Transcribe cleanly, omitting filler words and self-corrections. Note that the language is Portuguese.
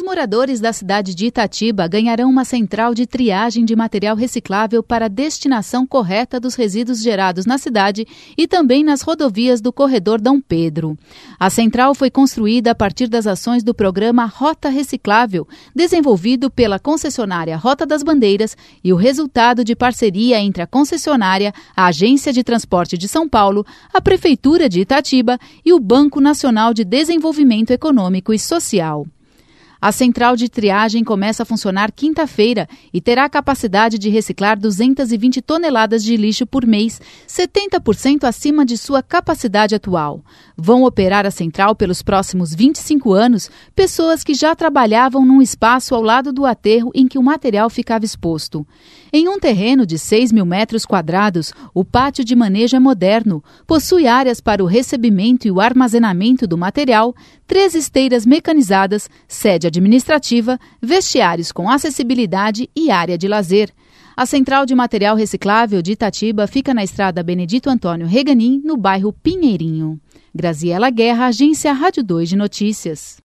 moradores da cidade de Itatiba ganharão uma central de triagem de material reciclável para a destinação correta dos resíduos gerados na cidade e também nas rodovias do corredor Dom Pedro. A central foi construída a partir das ações do programa Rota Reciclável, desenvolvido pela concessionária Rota das Bandeiras e o resultado de parceria entre a concessionária, a Agência de Transporte de São Paulo, a Prefeitura de Itatiba e o Banco Nacional de Desenvolvimento Econômico e Social. A central de triagem começa a funcionar quinta-feira e terá a capacidade de reciclar 220 toneladas de lixo por mês, 70% acima de sua capacidade atual. Vão operar a central pelos próximos 25 anos pessoas que já trabalhavam num espaço ao lado do aterro em que o material ficava exposto. Em um terreno de 6 mil metros quadrados, o pátio de manejo é moderno, possui áreas para o recebimento e o armazenamento do material, 3 esteiras mecanizadas, sede administrativa, vestiários com acessibilidade e área de lazer. A Central de Material Reciclável de Itatiba fica na estrada Benedito Antônio Reganin, no bairro Pinheirinho. Graziela Guerra, Agência Rádio 2 de Notícias.